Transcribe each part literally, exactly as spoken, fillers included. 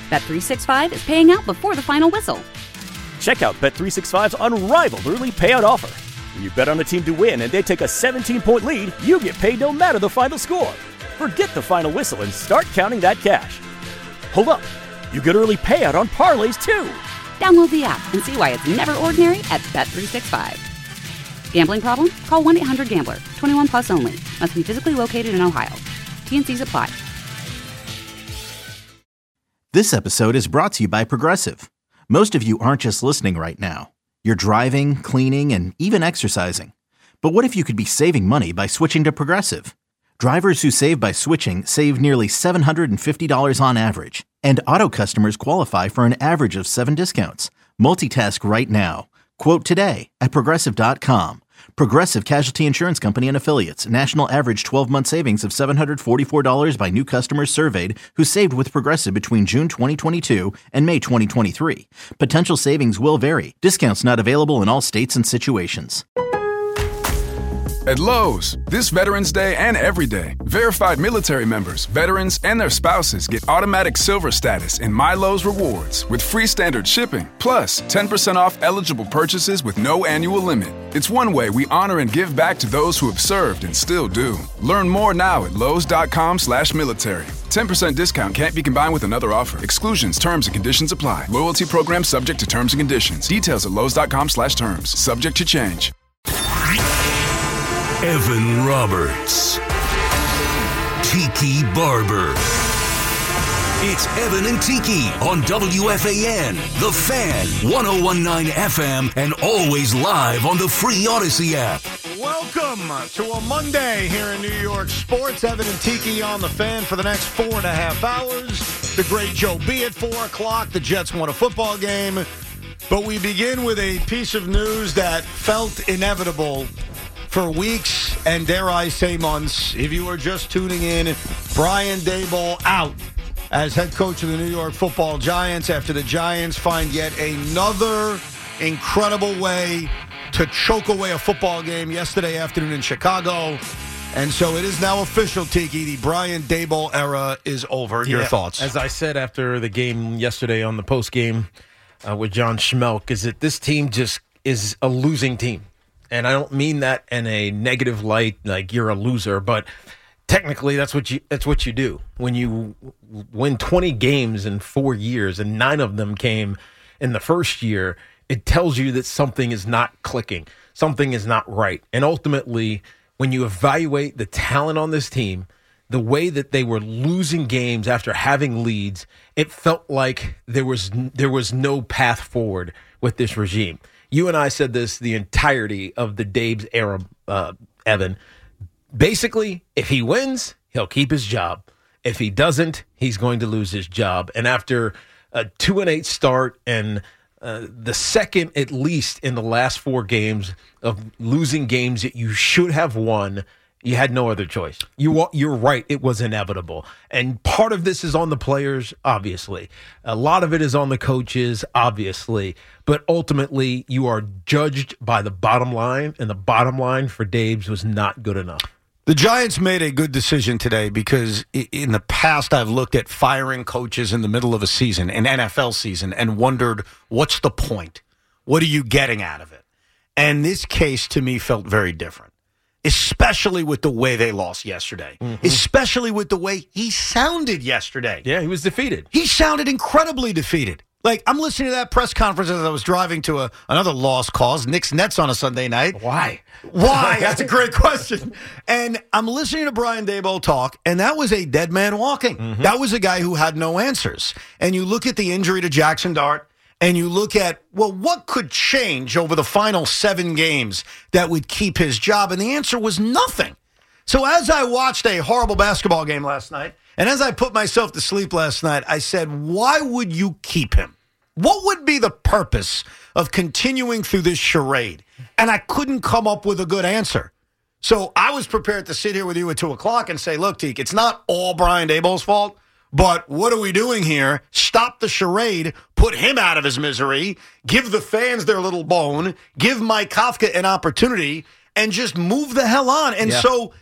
Bet three sixty-five is paying out before the final whistle. Check out Bet three sixty-five's unrivaled early payout offer. When you bet on a team to win and they take a seventeen-point lead, you get paid no matter the final score. Forget the final whistle and start counting that cash. Hold up. You get early payout on parlays, too. Download the app and see why it's never ordinary at Bet three sixty-five. Gambling problem? Call one eight hundred gambler. twenty-one plus only. Must be physically located in Ohio. T N Cs apply. This episode is brought to you by Progressive. Most of you aren't just listening right now. You're driving, cleaning, and even exercising. But what if you could be saving money by switching to Progressive? Drivers who save by switching save nearly seven hundred fifty dollars on average. And auto customers qualify for an average of seven discounts. Multitask right now. Quote today at Progressive dot com. Progressive Casualty Insurance Company and Affiliates. National average twelve-month savings of seven hundred forty-four dollars by new customers surveyed who saved with Progressive between June twenty twenty-two and May twenty twenty-three. Potential savings will vary. Discounts not available in all states and situations. At Lowe's, this Veterans Day and every day, verified military members, veterans, and their spouses get automatic silver status in My Lowe's Rewards with free standard shipping, plus ten percent off eligible purchases with no annual limit. It's one way we honor and give back to those who have served and still do. Learn more now at lowes.com slash military. ten percent discount can't be combined with another offer. Exclusions, terms, and conditions apply. Loyalty program subject to terms and conditions. Details at lowes.com slash terms. Subject to change. Evan Roberts. Tiki Barber. It's Evan and Tiki on W F A N, The Fan, one oh one point nine F M, and always live on the free Odyssey app. Welcome to a Monday here in New York sports. Evan and Tiki on The Fan for the next four and a half hours. The great Joe B at four o'clock. The Jets won a football game. But we begin with a piece of news that felt inevitable for weeks and, dare I say, months. If you are just tuning in, Brian Daboll out as head coach of the New York Football Giants after the Giants find yet another incredible way to choke away a football game yesterday afternoon in Chicago. And so it is now official, Tiki. The Brian Daboll era is over. Your yeah, thoughts? As I said after the game yesterday on the post game uh, with John Schmelk, is that this team just is a losing team. And I don't mean that in a negative light, like you're a loser, but technically that's what you that's what you do. When you win twenty games in four years and nine of them came in the first year, it tells you that something is not clicking. Something is not right. And ultimately, when you evaluate the talent on this team, the way that they were losing games after having leads, it felt like there was there was no path forward with this regime. You and I said this the entirety of the Dabes era, uh, Evan. Basically, if he wins, he'll keep his job. If he doesn't, he's going to lose his job. And after a two and eight start and uh, the second, at least in the last four games of losing games that you should have won, you had no other choice. You, you're right. It was inevitable. And part of this is on the players, obviously. A lot of it is on the coaches, obviously. But ultimately, you are judged by the bottom line, and the bottom line for Dabes was not good enough. The Giants made a good decision today because in the past I've looked at firing coaches in the middle of a season, an N F L season, and wondered, what's the point? What are you getting out of it? And this case, to me, felt very different. Especially with the way they lost yesterday. Mm-hmm. Especially with the way he sounded yesterday. Yeah, he was defeated. He sounded incredibly defeated. Like, I'm listening to that press conference as I was driving to a, another lost cause, Knicks Nets on a Sunday night. Why? Why? That's a great question. And I'm listening to Brian Daboll talk, and that was a dead man walking. Mm-hmm. That was a guy who had no answers. And you look at the injury to Jackson Dart, and you look at, well, what could change over the final seven games that would keep his job? And the answer was nothing. So as I watched a horrible basketball game last night, and as I put myself to sleep last night, I said, why would you keep him? What would be the purpose of continuing through this charade? And I couldn't come up with a good answer. So I was prepared to sit here with you at two o'clock and say, look, Teak, it's not all Brian Daboll's fault, but what are we doing here? Stop the charade, put him out of his misery, give the fans their little bone, give Mike Kafka an opportunity, and just move the hell on. And yeah. so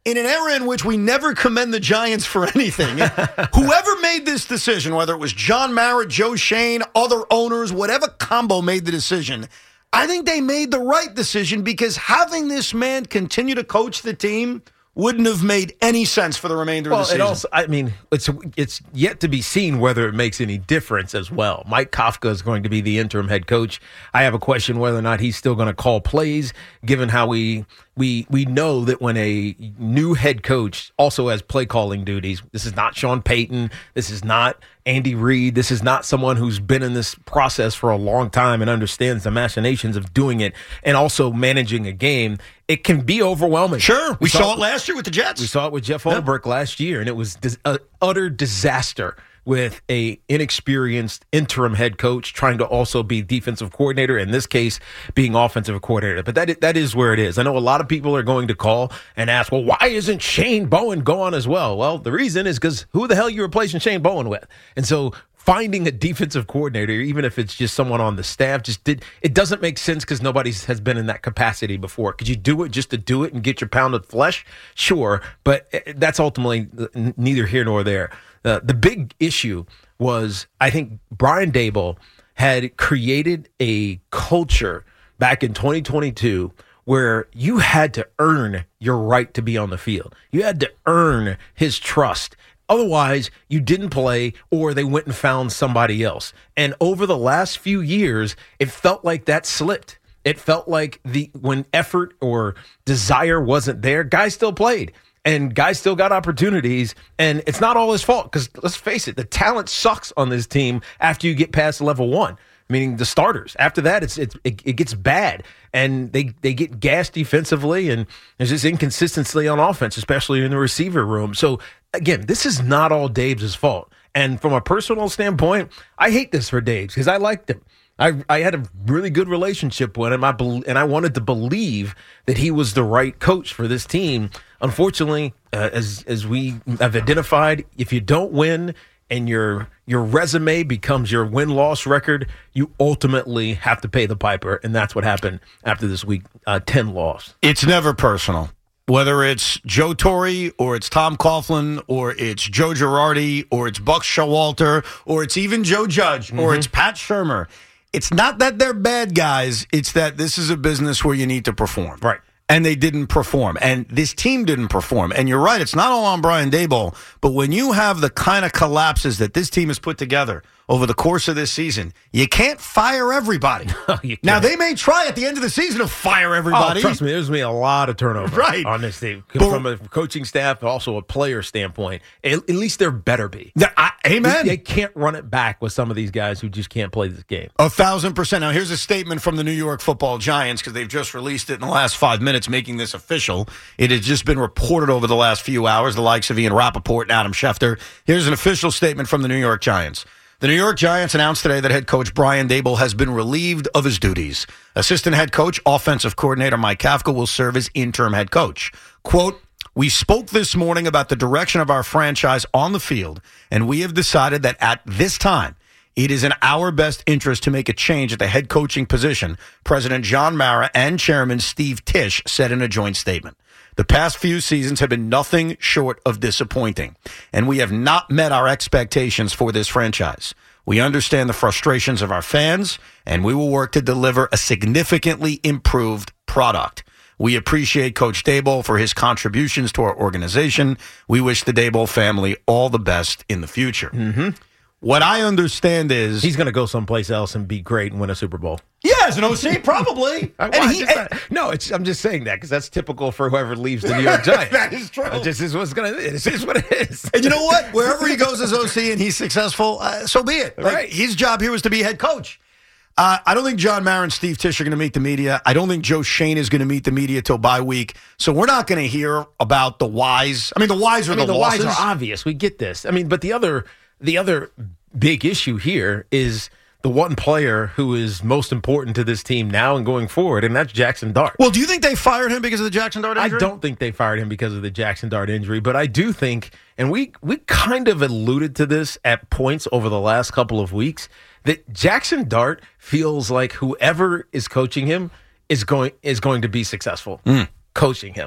in an era in which we never commend the Giants for anything, whoever made this decision, whether it was John Mara, Joe Schoen, other owners, whatever combo made the decision, I think they made the right decision because having this man continue to coach the team wouldn't have made any sense for the remainder well, of the season. It also, I mean, it's it's yet to be seen whether it makes any difference as well. Mike Kafka is going to be the interim head coach. I have a question whether or not he's still going to call plays, given how we we we know that when a new head coach also has play calling duties. This is not Sean Payton. This is not Andy Reid. This is not someone who's been in this process for a long time and understands the machinations of doing it and also managing a game. It can be overwhelming. Sure. We, we saw, saw it last year with the Jets. We saw it with Jeff Ulbrich yeah. last year, and it was dis- an utter disaster with a inexperienced interim head coach trying to also be defensive coordinator, in this case, being offensive coordinator. But that is, that is where it is. I know a lot of people are going to call and ask, well, why isn't Shane Bowen going as well? Well, the reason is because who the hell are you replacing Shane Bowen with? And so finding a defensive coordinator, even if it's just someone on the staff, just did it doesn't make sense because nobody has been in that capacity before. Could you do it just to do it and get your pound of flesh? Sure, but that's ultimately neither here nor there. Uh, the big issue was, I think Brian Daboll had created a culture back in twenty twenty-two where you had to earn your right to be on the field. You had to earn his trust. Otherwise, you didn't play or they went and found somebody else. And over the last few years, it felt like that slipped. It felt like the when effort or desire wasn't there, guys still played. And guys still got opportunities, and it's not all his fault because, let's face it, the talent sucks on this team after you get past level one, meaning the starters. After that, it's, it's it, it gets bad, and they, they get gassed defensively, and there's this inconsistency on offense, especially in the receiver room. So, again, this is not all Dave's fault. And from a personal standpoint, I hate this for Dave because I liked him. I, I had a really good relationship with him, I be, and I wanted to believe that he was the right coach for this team. Unfortunately, uh, as as we have identified, if you don't win and your your resume becomes your win-loss record, you ultimately have to pay the piper, and that's what happened after this week uh, ten loss. It's never personal. Whether it's Joe Torre or it's Tom Coughlin or it's Joe Girardi or it's Buck Showalter or it's even Joe Judge mm-hmm. or it's Pat Shurmur. It's not that they're bad guys. It's that this is a business where you need to perform. Right. And they didn't perform. And this team didn't perform. And you're right, it's not all on Brian Daboll. But when you have the kind of collapses that this team has put together over the course of this season, you can't fire everybody. No, you can't. Now, they may try at the end of the season to fire everybody. Oh, trust me, there's going to be a lot of turnover right. on this team. But, from a coaching staff, but also a player standpoint. At, at least there better be. I, amen. They can't run it back with some of these guys who just can't play this game. A thousand percent. Now, here's a statement from the New York Football Giants because they've just released it in the last five minutes, making this official. It has just been reported over the last few hours, the likes of Ian Rappaport and Adam Schefter. Here's an official statement from the New York Giants. The New York Giants announced today that head coach Brian Daboll has been relieved of his duties. Assistant head coach, offensive coordinator Mike Kafka will serve as interim head coach. Quote, "We spoke this morning about the direction of our franchise on the field, and we have decided that at this time, it is in our best interest to make a change at the head coaching position," President John Mara and Chairman Steve Tisch said in a joint statement. "The past few seasons have been nothing short of disappointing, and we have not met our expectations for this franchise. We understand the frustrations of our fans, and we will work to deliver a significantly improved product. We appreciate Coach Daboll for his contributions to our organization. We wish the Daboll family all the best in the future." Mm-hmm. What I understand is he's going to go someplace else and be great and win a Super Bowl. Yeah, as an O C, probably. and and he, and, no, it's, I'm just saying that because that's typical for whoever leaves the New York Giants. That is true. It just is what's going to. It is what it is. And you know what? Wherever he goes as O C and he's successful, uh, so be it. Like, right. His job here was to be head coach. Uh, I don't think John Mara and Steve Tisch are going to meet the media. I don't think Joe Schoen is going to meet the media till bye week. So we're not going to hear about the whys. I mean, the whys are I mean, the, the losses. whys are obvious. We get this. I mean, but the other, the other big issue here is the one player who is most important to this team now and going forward, and that's Jackson Dart. Well, do you think they fired him because of the Jackson Dart injury? I don't think they fired him because of the Jackson Dart injury, but I do think, and we we kind of alluded to this at points over the last couple of weeks, that Jackson Dart feels like whoever is coaching him is going is going to be successful mm. coaching him.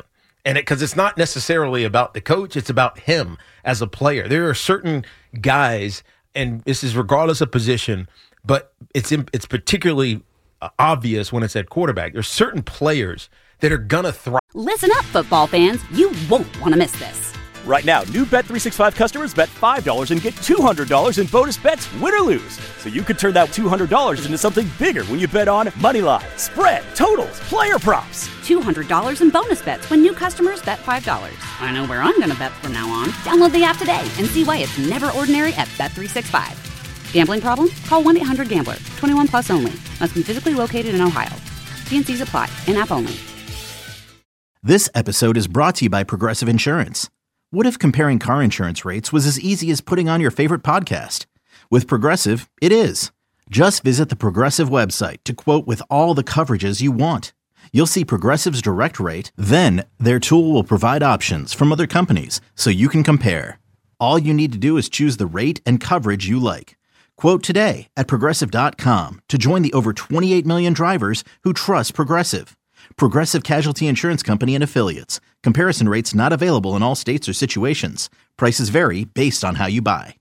And because it, it's not necessarily about the coach, it's about him as a player. There are certain guys, and this is regardless of position, but it's in, it's particularly obvious when it's at quarterback. There's certain players that are going to thrive. Listen up, football fans. You won't want to miss this. Right now, new Bet three sixty-five customers bet five dollars and get two hundred dollars in bonus bets, win or lose. So you could turn that two hundred dollars into something bigger when you bet on money line, spread, totals, player props. two hundred dollars in bonus bets when new customers bet five dollars. I know where I'm going to bet from now on. Download the app today and see why it's never ordinary at Bet three sixty-five. Gambling problem? Call one eight hundred gambler. twenty-one plus only. Must be physically located in Ohio. T and C's apply. In-app only. This episode is brought to you by Progressive Insurance. What if comparing car insurance rates was as easy as putting on your favorite podcast? With Progressive, it is. Just visit the Progressive website to quote with all the coverages you want. You'll see Progressive's direct rate, then their tool will provide options from other companies so you can compare. All you need to do is choose the rate and coverage you like. Quote today at Progressive dot com to join the over twenty-eight million drivers who trust Progressive. Progressive Casualty Insurance Company and Affiliates. Comparison rates not available in all states or situations. Prices vary based on how you buy.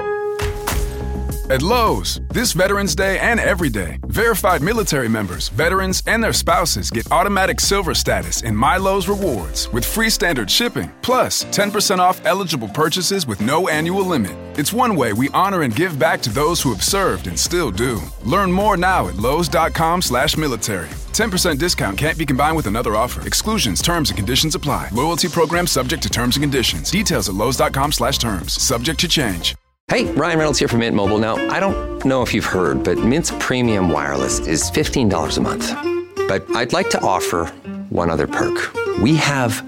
At Lowe's, this Veterans Day and every day, verified military members, veterans, and their spouses get automatic silver status in My Lowe's Rewards with free standard shipping, plus ten percent off eligible purchases with no annual limit. It's one way we honor and give back to those who have served and still do. Learn more now at lowes.com slash military. ten percent discount can't be combined with another offer. Exclusions, terms, and conditions apply. Loyalty program subject to terms and conditions. Details at lowes.com slash terms. Subject to change. Hey, Ryan Reynolds here from Mint Mobile. Now, I don't know if you've heard, but Mint's premium wireless is fifteen dollars a month. But I'd like to offer one other perk. We have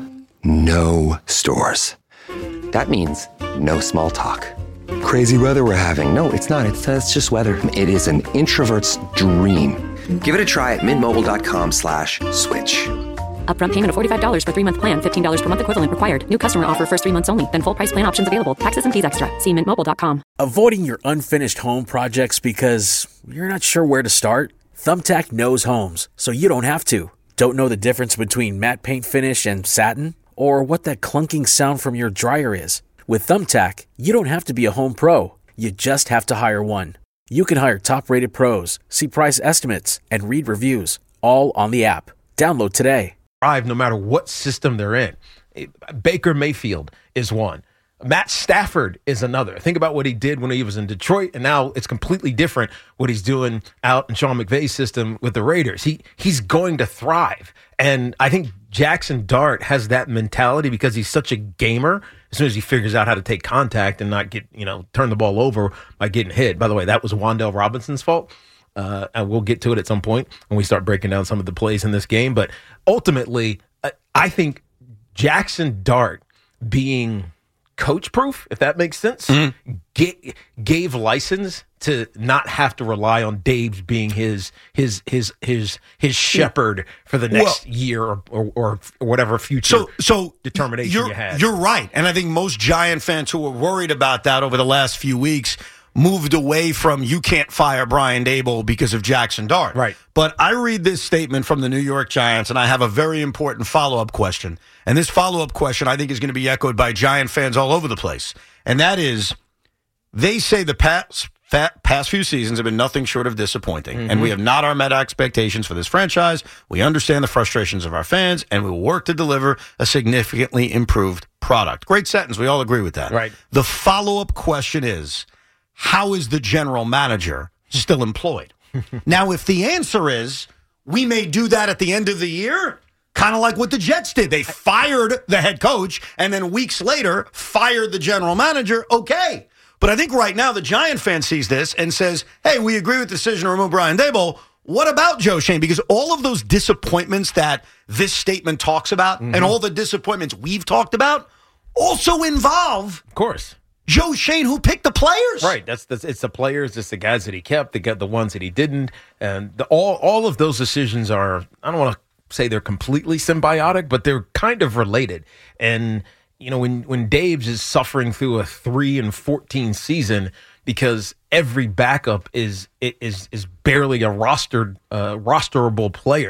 no stores. That means no small talk. Crazy weather we're having. No, it's not. It's, uh, it's just weather. It is an introvert's dream. Give it a try at mintmobile.com slash switch. Upfront payment of forty-five dollars for three-month plan, fifteen dollars per month equivalent required. New customer offer first three months only, then full price plan options available. Taxes and fees extra. See mint mobile dot com. Avoiding your unfinished home projects because you're not sure where to start? Thumbtack knows homes, so you don't have to. Don't know the difference between matte paint finish and satin? Or what that clunking sound from your dryer is? With Thumbtack, you don't have to be a home pro. You just have to hire one. You can hire top-rated pros, see price estimates, and read reviews, all on the app. Download today. No matter what system they're in. Baker Mayfield is one. Matt Stafford is another. Think about what he did when he was in Detroit, and now it's completely different what he's doing out in Sean McVay's system with the Raiders. He he's going to thrive. And I think Jackson Dart has that mentality because he's such a gamer. As soon as he figures out how to take contact and not get, you know, turn the ball over by getting hit. By the way, that was Wan'Dale Robinson's fault. Uh, and we'll get to it at some point when we start breaking down some of the plays in this game. But ultimately, I think Jackson Dart being coach-proof, if that makes sense, mm-hmm. ga- gave license to not have to rely on Daves being his his his his his shepherd for the next well, year or, or or whatever future so, so determination you're, you had. You're right. And I think most Giant fans who were worried about that over the last few weeks moved away from you can't fire Brian Daboll because of Jackson Dart. Right. But I read this statement from the New York Giants, and I have a very important follow-up question. And this follow-up question I think is going to be echoed by Giant fans all over the place. And that is, they say the past, past few seasons have been nothing short of disappointing. Mm-hmm. And we have not met expectations for this franchise. We understand the frustrations of our fans, and we will work to deliver a significantly improved product. Great sentence. We all agree with that. Right. The follow-up question is, how is the general manager still employed? Now, if the answer is we may do that at the end of the year, kind of like what the Jets did. They fired the head coach and then weeks later fired the general manager. Okay. But I think right now the Giant fan sees this and says, hey, we agree with the decision to remove Brian Daboll. What about Joe Schoen? Because all of those disappointments that this statement talks about mm-hmm. and all the disappointments we've talked about also involve, of course, Joe Schoen, who picked the players. Right. That's, that's it's the players, it's the guys that he kept, the the ones that he didn't, and the, all all of those decisions are. I don't want to say they're completely symbiotic, but they're kind of related. And you know, when when Daves is suffering through a three and fourteen season because every backup is is is barely a rostered uh, rosterable player.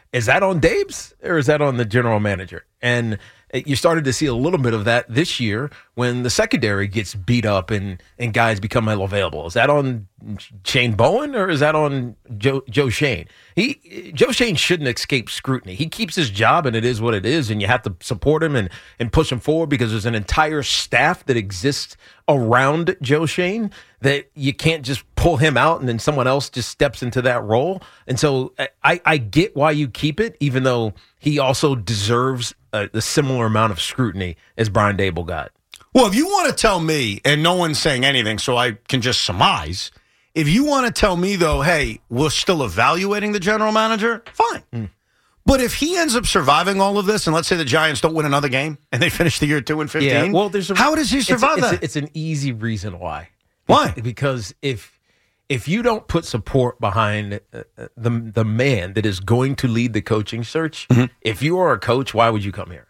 is that on Dabes or is that on the general manager? And you started to see a little bit of that this year when the secondary gets beat up and, and guys become unavailable. Is that on Shane Bowen or is that on Joe, Joe Shane? He Joe Shane shouldn't escape scrutiny. He keeps his job, and it is what it is, and you have to support him and, and push him forward because there's an entire staff that exists around Joe Shane that you can't just pull him out and then someone else just steps into that role. And so I, I get why you keep it, even though he also deserves a, a similar amount of scrutiny as Brian Daboll got. Well, if you want to tell me, and no one's saying anything, so I can just surmise, if you want to tell me, though, hey, we're still evaluating the general manager, fine. Mm. But if he ends up surviving all of this, and let's say the Giants don't win another game, and they finish the year two and fifteen, yeah, well, there's a, how does he survive it's, that? It's, it's an easy reason why. Why? Because if if you don't put support behind uh, the the man that is going to lead the coaching search, mm-hmm. if you are a coach, why would you come here?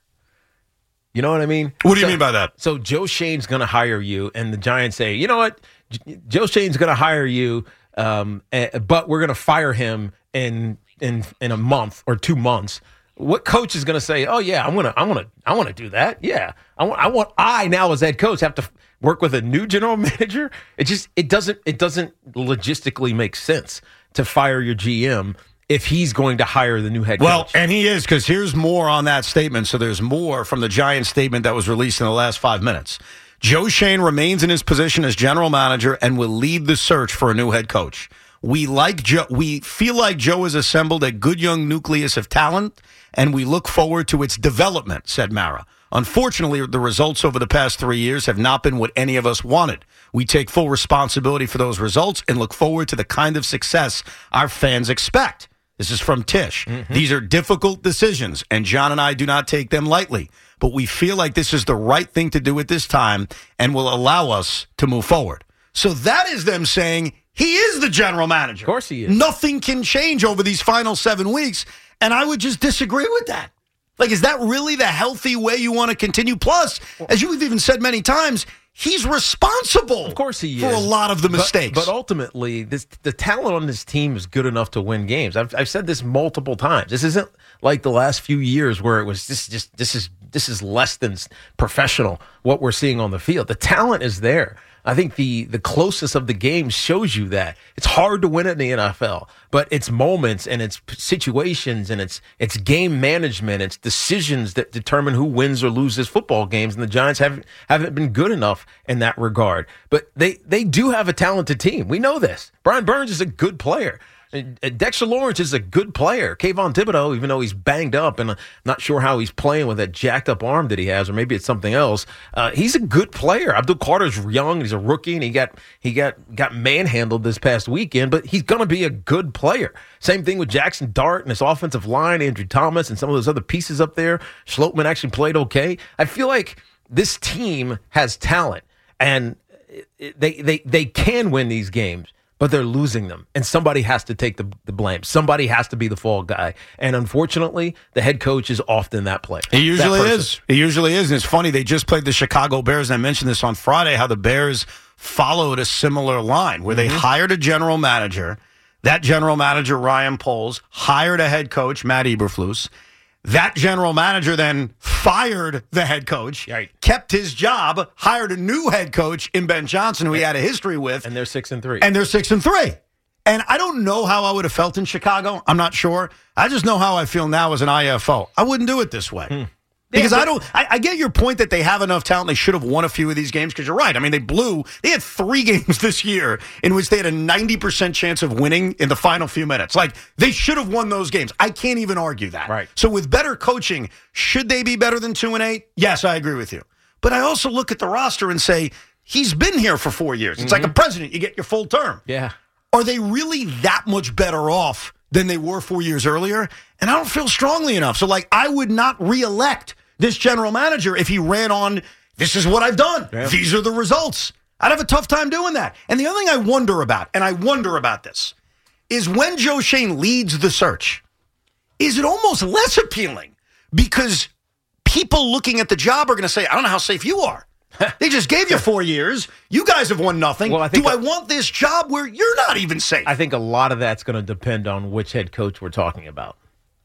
You know what I mean? What do you so, mean by that? So Joe Shane's going to hire you, and the Giants say, you know what? J- Joe Shane's going to hire you, um, uh, but we're going to fire him in in in a month or two months. What coach is going to say, "Oh yeah, I'm gonna, I'm gonna, I want to do that"? Yeah, I want, I want, I now as head coach have to work with a new general manager. It just, it doesn't, it doesn't logistically make sense to fire your G M if he's going to hire the new head well, coach. Well, and he is, because here's more on that statement. So there's more from the Giants statement that was released in the last five minutes. Joe Shane remains in his position as general manager and will lead the search for a new head coach. We like Joe. We feel like Joe has assembled a good young nucleus of talent, and we look forward to its development, said Mara. Unfortunately, the results over the past three years have not been what any of us wanted. We take full responsibility for those results and look forward to the kind of success our fans expect. This is from Tish. Mm-hmm. These are difficult decisions, and John and I do not take them lightly. But we feel like this is the right thing to do at this time and will allow us to move forward. So that is them saying he is the general manager. Of course he is. Nothing can change over these final seven weeks, and I would just disagree with that. Like, is that really the healthy way you want to continue? Plus, as you've even said many times, he's responsible. Of course he is. For a lot of the mistakes. But, but ultimately, this, the talent on this team is good enough to win games. I've, I've said this multiple times. This isn't like the last few years where it was this just this is this is less than professional what we're seeing on the field. The talent is there. I think the the closeness of the game shows you that. It's hard to win in the N F L, but it's moments and it's situations and it's it's game management, it's decisions that determine who wins or loses football games, and the Giants haven't haven't been good enough in that regard. But they they do have a talented team. We know this. Brian Burns is a good player. Dexter Lawrence is a good player. Kayvon Thibodeau, even though he's banged up and I'm not sure how he's playing with that jacked up arm that he has, or maybe it's something else. Uh, he's a good player. Abdul Carter's young. He's a rookie, and he got he got got manhandled this past weekend. But he's going to be a good player. Same thing with Jackson Dart and his offensive line, Andrew Thomas, and some of those other pieces up there. Schlottman actually played okay. I feel like this team has talent, and they they they can win these games. But they're losing them, and somebody has to take the, the blame. Somebody has to be the fall guy, and unfortunately, the head coach is often that player. He usually is. He usually is, and it's funny. They just played the Chicago Bears, and I mentioned this on Friday, how the Bears followed a similar line, where mm-hmm. they hired a general manager. That general manager, Ryan Poles, hired a head coach, Matt Eberflus. That general manager then fired the head coach, right. kept his job, hired a new head coach in Ben Johnson, who he had a history with. And they're six and three. And they're six and three. And I don't know how I would have felt in Chicago. I'm not sure. I just know how I feel now as an I F O. I wouldn't do it this way. Hmm. Because yeah, but, I don't, I, I get your point that they have enough talent. They should have won a few of these games, because you're right. I mean, they blew, they had three games this year in which they had a ninety percent chance of winning in the final few minutes. Like, they should have won those games. I can't even argue that. Right. So with better coaching, should they be better than two and eight? Yes, I agree with you. But I also look at the roster and say, he's been here for four years. It's mm-hmm. like a president. You get your full term. Yeah. Are they really that much better off than they were four years earlier? And I don't feel strongly enough. So, like, I would not reelect this general manager if he ran on, this is what I've done. Yeah. These are the results. I'd have a tough time doing that. And the other thing I wonder about, and I wonder about this, is when Joe Shane leads the search, is it almost less appealing? Because people looking at the job are going to say, I don't know how safe you are. They just gave you four years. You guys have won nothing. Well, I think Do I want this job where you're not even safe? I think a lot of that's going to depend on which head coach we're talking about.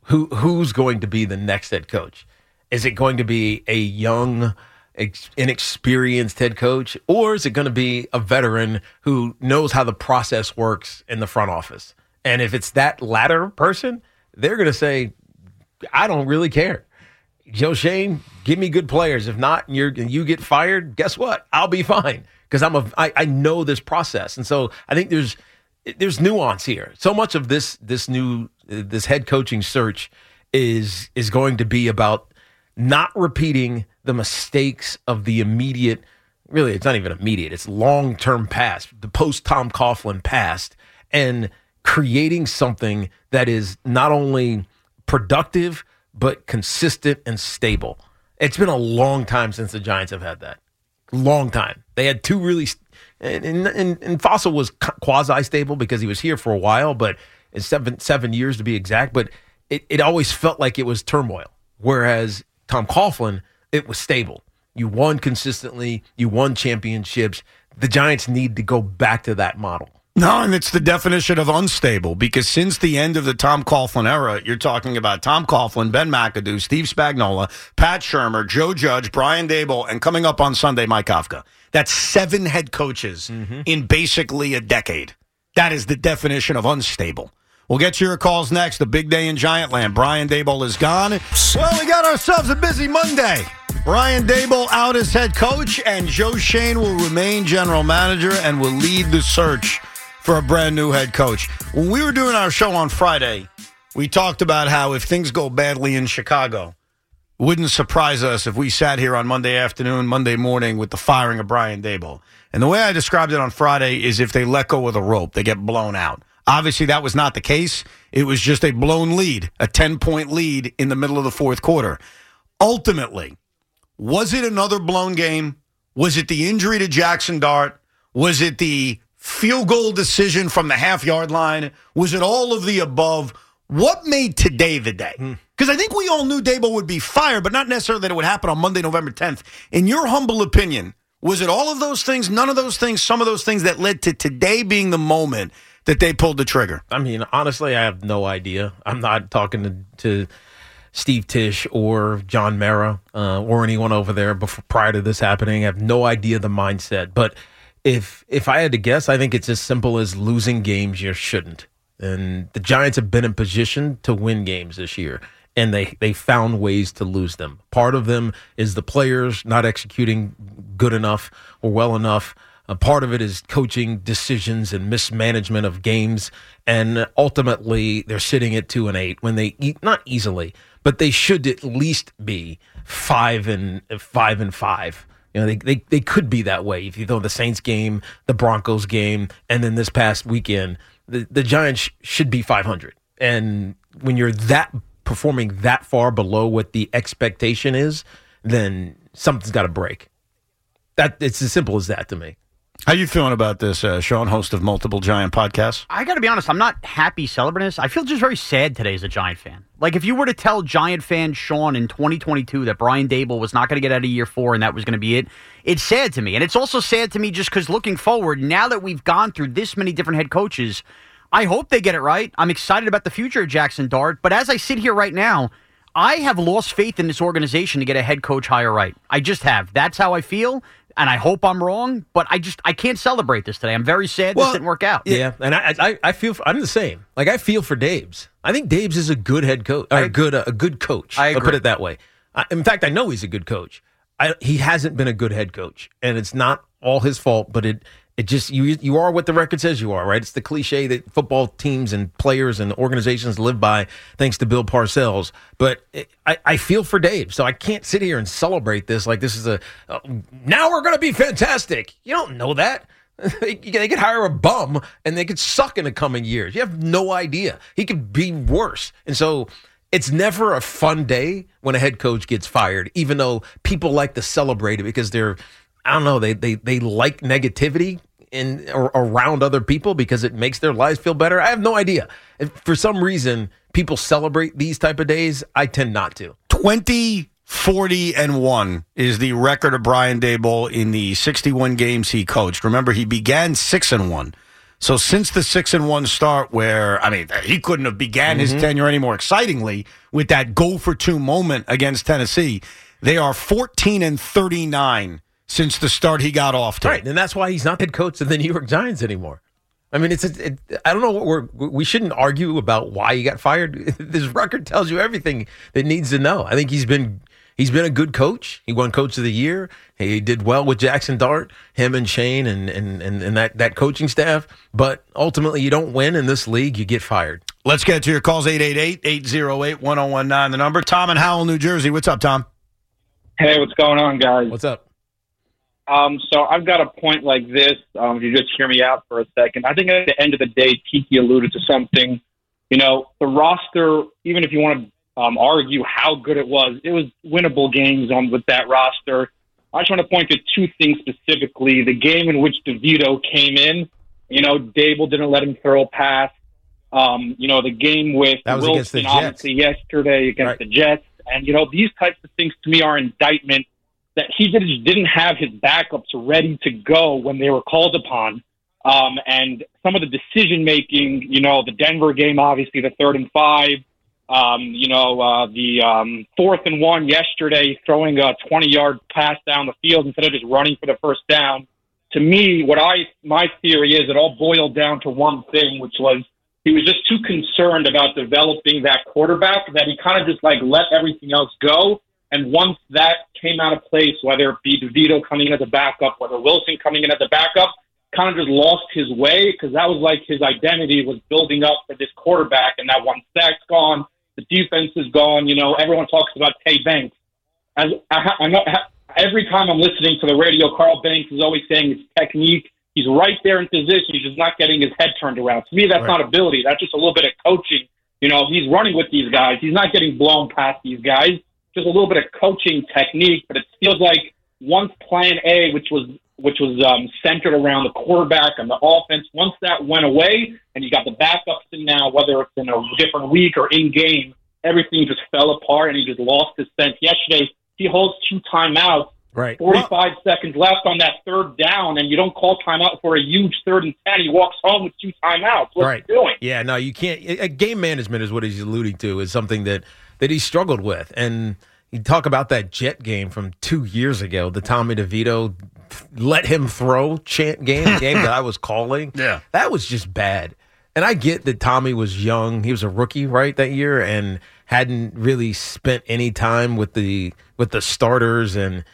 Who Who's going to be the next head coach? Is it going to be a young, ex- inexperienced head coach, or is it going to be a veteran who knows how the process works in the front office? And if it's that latter person, they're going to say, I don't really care. Joe Schoen, give me good players. If not, and, you're, and you get fired, guess what? I'll be fine because I'm a I, I know this process. And so I think there's there's nuance here. So much of this this new this head coaching search is is going to be about not repeating the mistakes of the immediate. Really, it's not even immediate. It's long term past, the post Tom Coughlin past, and creating something that is not only productive but consistent and stable. It's been a long time since the Giants have had that. Long time. They had two really, and, and, and Fossil was quasi-stable because he was here for a while, but it's seven seven years to be exact. But it, it always felt like it was turmoil. Whereas Tom Coughlin, it was stable. You won consistently. You won championships. The Giants need to go back to that model. No, and it's the definition of unstable because since the end of the Tom Coughlin era, you're talking about Tom Coughlin, Ben McAdoo, Steve Spagnuolo, Pat Shurmur, Joe Judge, Brian Daboll, and coming up on Sunday, Mike Kafka. That's seven head coaches mm-hmm. in basically a decade. That is the definition of unstable. We'll get to your calls next. A big day in Giantland. Brian Daboll is gone. Well, we got ourselves a busy Monday. Brian Daboll out as head coach, and Joe Schoen will remain general manager and will lead the search for a brand new head coach. When we were doing our show on Friday, we talked about how if things go badly in Chicago, it wouldn't surprise us if we sat here on Monday afternoon, Monday morning with the firing of Brian Daboll. And the way I described it on Friday is if they let go of the rope, they get blown out. Obviously, that was not the case. It was just a blown lead, a ten-point lead in the middle of the fourth quarter. Ultimately, was it another blown game? Was it the injury to Jackson Dart? Was it the field goal decision from the half-yard line? Was it all of the above? What made today the day? Because I think we all knew Daboll would be fired, but not necessarily that it would happen on Monday, November tenth. In your humble opinion, was it all of those things, none of those things, some of those things that led to today being the moment that they pulled the trigger? I mean, honestly, I have no idea. I'm not talking to, to Steve Tisch or John Mara uh, or anyone over there before, prior to this happening. I have no idea the mindset, but If if I had to guess, I think it's as simple as losing games you shouldn't. And the Giants have been in position to win games this year, and they, they found ways to lose them. Part of them is the players not executing good enough or well enough. A part of it is coaching decisions and mismanagement of games. And ultimately, they're sitting at two and eight when they eat, not easily, but they should at least be five and five and five. You know, they, they they could be that way if you throw the Saints game, the Broncos game, and then this past weekend, the, the Giants should be five hundred. And when you're that performing that far below what the expectation is, then something's got to break. That it's as simple as that to me. How you feeling about this, uh, Sean, host of multiple Giant podcasts? I got to be honest, I'm not happy celebrating this. I feel just very sad today as a Giant fan. Like, if you were to tell Giant fan Sean in twenty twenty-two that Brian Daboll was not going to get out of year four and that was going to be it, it's sad to me. And it's also sad to me just because looking forward, now that we've gone through this many different head coaches, I hope they get it right. I'm excited about the future of Jackson Dart. But as I sit here right now, I have lost faith in this organization to get a head coach hire right. I just have. That's how I feel. And I hope I'm wrong, but I just I can't celebrate this today. I'm very sad well, this didn't work out. Yeah, and I, I I feel I'm the same. Like I feel for Daboll. I think Daboll is a good head coach, or a good uh, a good coach. I agree. I'll put it that way. I, in fact, I know he's a good coach. I, he hasn't been a good head coach, and it's not all his fault. But it it just you you are what the record says you are, right? It's the cliche that football teams and players and organizations live by, thanks to Bill Parcells. But it, I, I feel for Daboll, so I can't sit here and celebrate this like this is a uh, now we're going to be fantastic. You don't know that. They, they could hire a bum and they could suck in the coming years. You have no idea. He could be worse, and so it's never a fun day when a head coach gets fired, even though people like to celebrate it because they're. I don't know. They they they like negativity in or around other people because it makes their lives feel better. I have no idea. If for some reason people celebrate these type of days, I tend not to. twenty, forty, and one is the record of Brian Daboll in the sixty-one games he coached. Remember, he began six and one. So since the six and one start, where I mean he couldn't have began his Mhm. tenure any more excitingly with that go for two moment against Tennessee, they are fourteen and thirty-nine since the start he got off to. Right, and that's why he's not head coach of the New York Giants anymore. I mean, it's a, it, I don't know what we're we shouldn't argue about why he got fired. This record tells you everything that needs to know. I think he's been he's been a good coach. He won Coach of the Year. He did well with Jackson Dart, him and Shane and and and, and that that coaching staff. But ultimately, you don't win in this league. You get fired. Let's get to your calls. eight eight eight, eight oh eight, one oh one nine, the number. Tom in Howell, New Jersey. What's up, Tom? Hey, what's going on, guys? What's up? Um, so I've got a point like this. Um, if you just hear me out for a second, I think at the end of the day, Tiki alluded to something. You know, the roster, even if you want to um, argue how good it was, it was winnable games on with that roster. I just want to point to two things specifically. The game in which DeVito came in, you know, Dable didn't let him throw a pass. Um, you know, the game with That was against the Wilson, Jets. obviously, yesterday against Right. the Jets. And, you know, these types of things to me are indictment that he just didn't have his backups ready to go when they were called upon. Um, and some of the decision-making, you know, the Denver game, obviously, the third and five, um, you know, uh, the um, fourth and one yesterday, throwing a twenty-yard pass down the field instead of just running for the first down. To me, what I my theory is it all boiled down to one thing, which was he was just too concerned about developing that quarterback that he kind of just, like, let everything else go. And once that came out of place, whether it be DeVito coming in as a backup, whether Wilson coming in as a backup, kind of just lost his way because that was like his identity was building up for this quarterback. And that one sack's gone, the defense is gone. You know, everyone talks about Tay Banks. As I, I know, every time I'm listening to the radio, Carl Banks is always saying his technique. He's right there in position. He's just not getting his head turned around. To me, that's Right. not ability. That's just a little bit of coaching. You know, he's running with these guys. He's not getting blown past these guys. Just a little bit of coaching technique, but it feels like once Plan A, which was which was um, centered around the quarterback and the offense, once that went away, and you got the backups in now, whether it's in a different week or in game, everything just fell apart, and he just lost his sense. Yesterday, he holds two timeouts, Right. forty-five seconds left on that third down, and you don't call timeout for a huge third and ten. He walks home with two timeouts. What's Right. he doing? Yeah, no, you can't. A game management is what he's alluding to, is something that, that he struggled with. And you talk about that Jet game from two years ago, the Tommy DeVito let him throw chant game, the game that I was calling. Yeah. That was just bad. And I get that Tommy was young. He was a rookie, right, that year, and hadn't really spent any time with the with the starters. And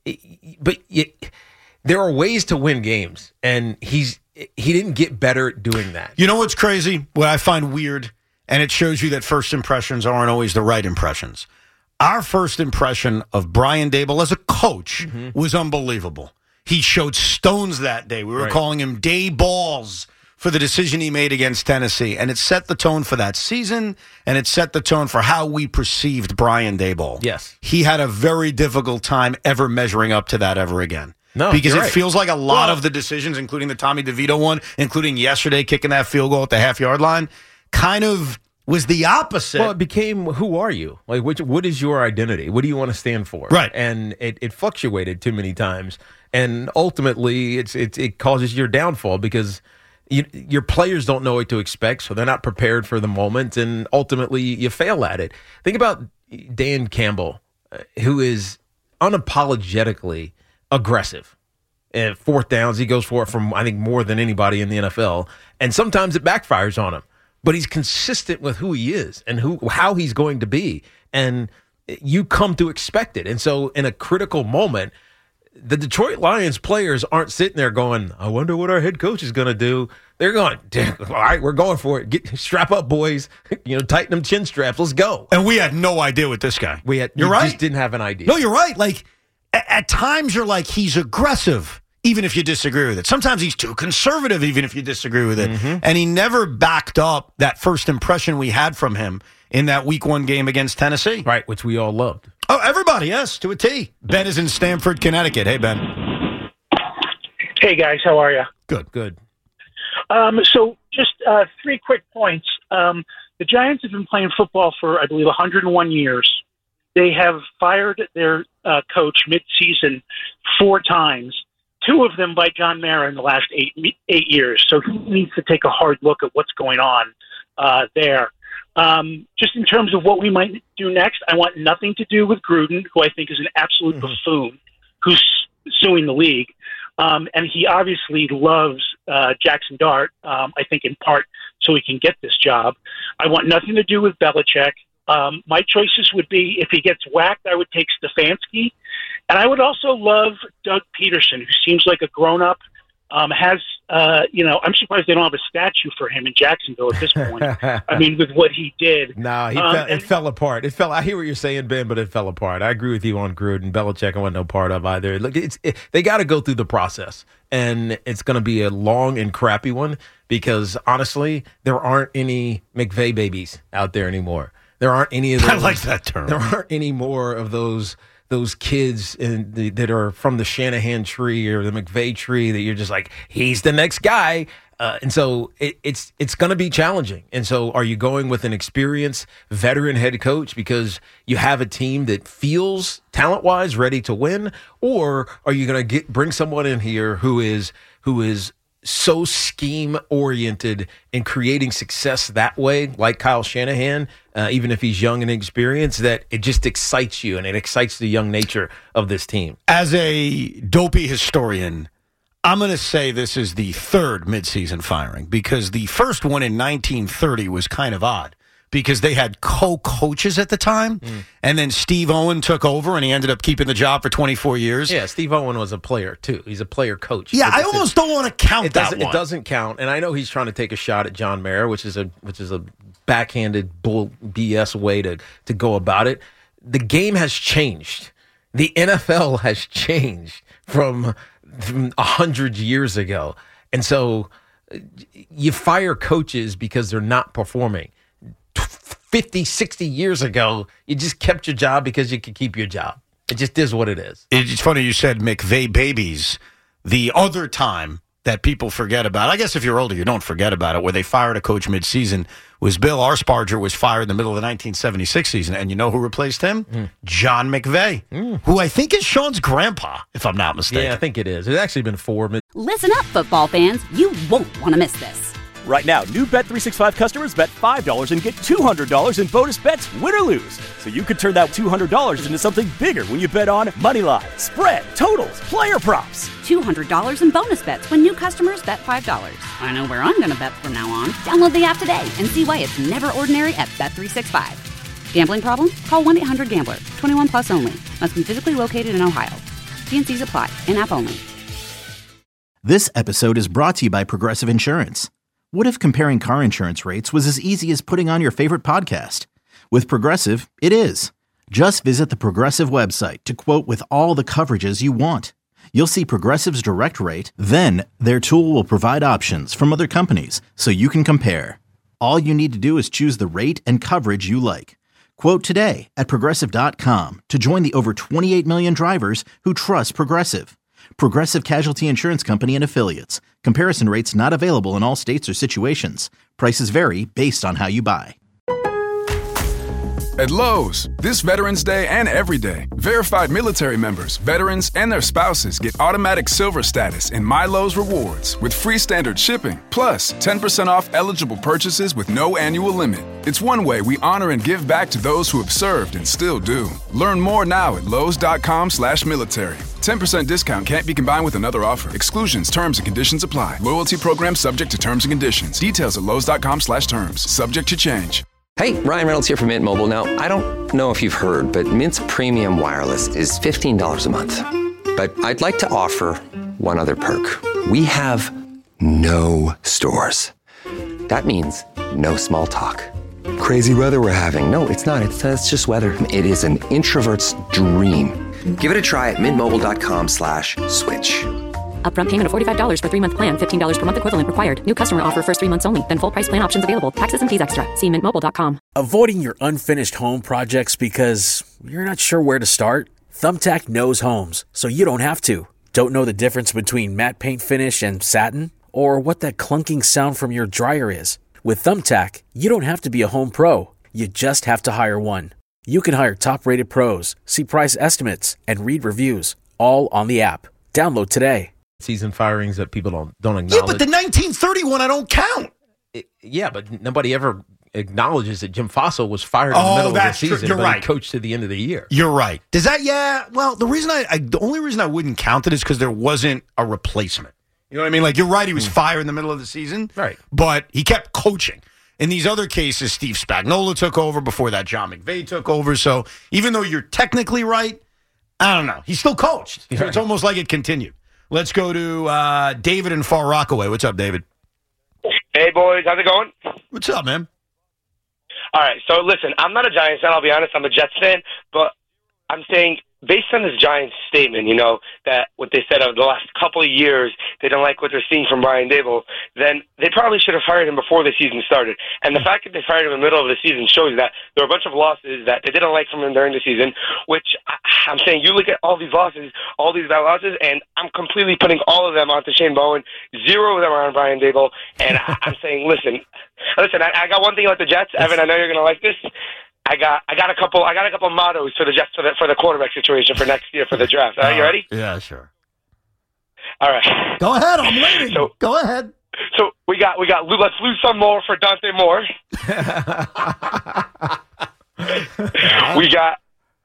but it, there are ways to win games, and he's he didn't get better at doing that. You know what's crazy? What I find weird, and it shows you that first impressions aren't always the right impressions. Our first impression of Brian Dable as a coach Mm-hmm. was unbelievable. He showed stones that day. We were Right. calling him day balls for the decision he made against Tennessee, and it set the tone for that season, and it set the tone for how we perceived Brian Dable. Yes. He had a very difficult time ever measuring up to that ever again. No, because it you're right. feels like a lot Well- of the decisions, including the Tommy DeVito one, including yesterday kicking that field goal at the half-yard line, kind of was the opposite. Well, it became, who are you? Like, which, what is your identity? What do you want to stand for? Right. And it, it fluctuated too many times. And ultimately, it's, it, it causes your downfall because you, your players don't know what to expect, so they're not prepared for the moment, and ultimately you fail at it. Think about Dan Campbell, uh, who is unapologetically aggressive. And fourth downs, he goes for it from, I think, more than anybody in the N F L. And sometimes it backfires on him. But he's consistent with who he is and who how he's going to be. And you come to expect it. And so in a critical moment, the Detroit Lions players aren't sitting there going, I wonder what our head coach is going to do. They're going, all right, we're going for it. Get, strap up, boys. You know, tighten them chin straps. Let's go. And we had no idea with this guy. We had, You're you right. just didn't have an idea. No, you're right. Like, at, at times you're like, he's aggressive, even if you disagree with it. Sometimes he's too conservative, even if you disagree with it. Mm-hmm. And he never backed up that first impression we had from him in that week one game against Tennessee. Right, which we all loved. Oh, everybody, yes, to a T. Ben is in Stamford, Connecticut. Hey, Ben. Hey, guys, how are you? Good. Good. Um, so just uh, three quick points. Um, the Giants have been playing football for, I believe, one hundred one years. They have fired their uh, coach mid-season four times. two of them by John Mara in the last eight eight years. So he needs to take a hard look at what's going on uh, there. Um, just in terms of what we might do next, I want nothing to do with Gruden, who I think is an absolute mm-hmm. buffoon, who's suing the league. Um, and he obviously loves uh, Jackson Dart, um, I think in part so he can get this job. I want nothing to do with Belichick. Um, my choices would be, if he gets whacked, I would take Stefanski. And I would also love Doug Peterson, who seems like a grown-up, um, has, uh, you know, I'm surprised they don't have a statue for him in Jacksonville at this point. I mean, with what he did. No, he um, fell, it and, fell apart. It fell. I hear what you're saying, Ben, but it fell apart. I agree with you on Gruden. Belichick, I want no part of either. Look, it's it, they got to go through the process, and it's going to be a long and crappy one because, honestly, there aren't any McVay babies out there anymore. There aren't any of those. I like that term. There aren't any more of those those kids in the, that are from the Shanahan tree or the McVay tree that you're just like, he's the next guy. Uh, and so it, it's it's going to be challenging. And so are you going with an experienced veteran head coach because you have a team that feels talent-wise ready to win? Or are you going to get bring someone in here who is who is so scheme-oriented and creating success that way, like Kyle Shanahan, uh, even if he's young and inexperienced, that it just excites you and it excites the young nature of this team? As a dopey historian, I'm going to say this is the third midseason firing because the first one in nineteen thirty was kind of odd because they had co-coaches at the time, mm. and then Steve Owen took over, and he ended up keeping the job for twenty-four years. Yeah, Steve Owen was a player, too. He's a player coach. Yeah, it's, I almost don't want to count it that doesn't, one. It doesn't count, and I know he's trying to take a shot at John Mara, which is a which is a backhanded bull B S way to, to go about it. The game has changed. The N F L has changed from a hundred years ago. And so you fire coaches because they're not performing. fifty, sixty years ago, you just kept your job because you could keep your job. It just is what it is. It's funny you said McVay babies. The other time that people forget about, I guess if you're older, you don't forget about it, where they fired a coach midseason, was Bill Arsparger was fired in the middle of the nineteen seventy-six season. And you know who replaced him? Mm. John McVay, mm. who I think is Sean's grandpa, if I'm not mistaken. Yeah, I think it is. It's actually been four. Listen up, football fans. You won't want to miss this. Right now, new Bet three sixty-five customers bet five dollars and get two hundred dollars in bonus bets, win or lose. So you could turn that two hundred dollars into something bigger when you bet on money line, spread, totals, player props. two hundred dollars in bonus bets when new customers bet five dollars. I know where I'm going to bet from now on. Download the app today and see why it's never ordinary at Bet three sixty-five. Gambling problem? Call one eight hundred gambler. twenty-one plus only. Must be physically located in Ohio. T and C's apply. In-app only. This episode is brought to you by Progressive Insurance. What if comparing car insurance rates was as easy as putting on your favorite podcast? With Progressive, it is. Just visit the Progressive website to quote with all the coverages you want. You'll see Progressive's direct rate, then their tool will provide options from other companies so you can compare. All you need to do is choose the rate and coverage you like. Quote today at Progressive dot com to join the over twenty-eight million drivers who trust Progressive. Progressive Casualty Insurance Company and Affiliates. Comparison rates not available in all states or situations. Prices vary based on how you buy. At Lowe's, this Veterans Day and every day, verified military members, veterans, and their spouses get automatic silver status in My Lowe's Rewards with free standard shipping, plus ten percent off eligible purchases with no annual limit. It's one way we honor and give back to those who have served and still do. Learn more now at lowes.com slash military. ten percent discount can't be combined with another offer. Exclusions, terms, and conditions apply. Loyalty program subject to terms and conditions. Details at lowes.com slash terms. Subject to change. Hey, Ryan Reynolds here from Mint Mobile. Now, I don't know if you've heard, but Mint's premium wireless is fifteen dollars a month. But I'd like to offer one other perk. We have no stores. That means no small talk. Crazy weather we're having. No, it's not. It's, uh, it's just weather. It is an introvert's dream. Give it a try at mintmobile.com slash switch. Upfront payment of forty-five dollars for three-month plan, fifteen dollars per month equivalent required. New customer offer first three months only. Then full price plan options available. Taxes and fees extra. See mint mobile dot com. Avoiding your unfinished home projects because you're not sure where to start? Thumbtack knows homes, so you don't have to. Don't know the difference between matte paint finish and satin? Or what that clunking sound from your dryer is? With Thumbtack, you don't have to be a home pro. You just have to hire one. You can hire top-rated pros, see price estimates, and read reviews, all on the app. Download today. season firings that people don't don't acknowledge. Yeah, but the nineteen thirty-one I don't count. It, yeah, but nobody ever acknowledges that Jim Fassel was fired in Oh, the middle of the that's true. season, You're but right. he coached to the end of the year. You're right. Does that? Yeah. Well, the reason I, I the only reason I wouldn't count it is because there wasn't a replacement. You know what I mean? Like you're right. He was fired in the middle of the season, right? But he kept coaching. In these other cases, Steve Spagnuolo took over. Before that, John McVay took over. So even though you're technically right, I don't know. He still coached. So it's almost like it continued. Let's go to uh, David in Far Rockaway. What's up, David? Hey, boys. How's it going? What's up, man? All right. So, listen, I'm not a Giants fan. I'll be honest. I'm a Jets fan. But I'm saying, based on this Giants statement, you know, that what they said over the last couple of years, they don't like what they're seeing from Brian Daboll, then they probably should have fired him before the season started. And the fact that they fired him in the middle of the season shows that there were a bunch of losses that they didn't like from him during the season, which I, I'm saying you look at all these losses, all these bad losses, and I'm completely putting all of them onto Shane Bowen. Zero of them are on Brian Daboll. And I, I'm saying, listen, listen, I, I got one thing about the Jets. Evan, I know you're going to like this. I got, I got a couple, I got a couple mottos for the Jets for the for the quarterback situation for next year for the draft. Are you ready? Yeah, sure. All right. Go ahead. I'm waiting. So, Go ahead. So we got, we got. Let's lose some more for Dante Moore. we got,